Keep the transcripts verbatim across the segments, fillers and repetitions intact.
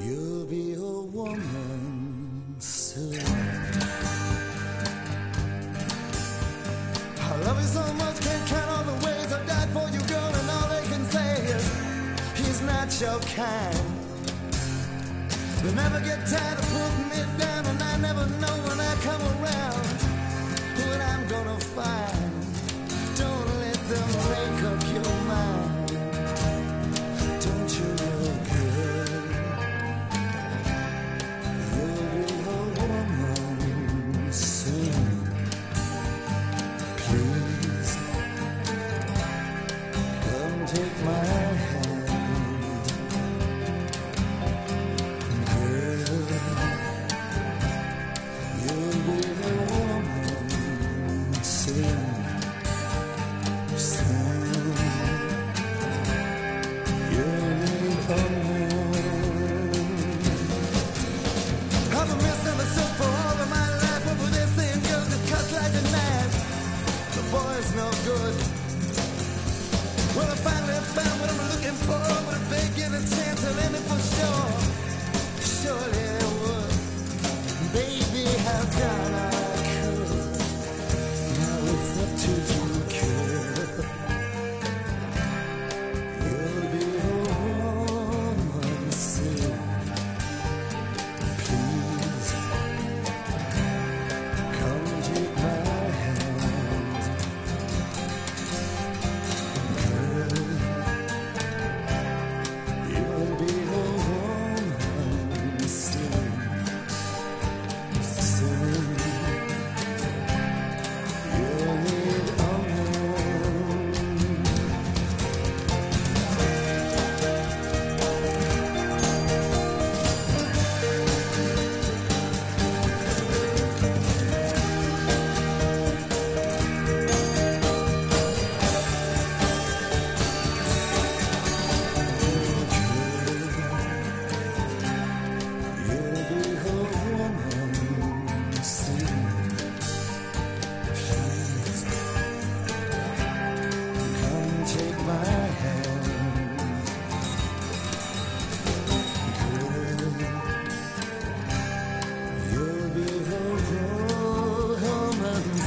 You'll be a woman soon. I love you so much, can't count all the ways I died for you, girl, and all they can say is he's not your kind. They never get tired of putting me down, and I never know when I come around what I'm gonna find. Don't let them make up your mind. Don't you know, girl, you'll be a woman soon. Please, come take my hand, girl. You'll be a woman soon. No good. Well, I finally found what I'm looking for, but if they give a chance, I'll end it for sure. Surely I would. Baby, how done I could. Now it's up to you, girl. You'll be a woman soon. Please, come take my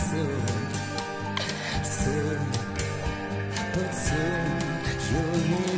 but soon you'll need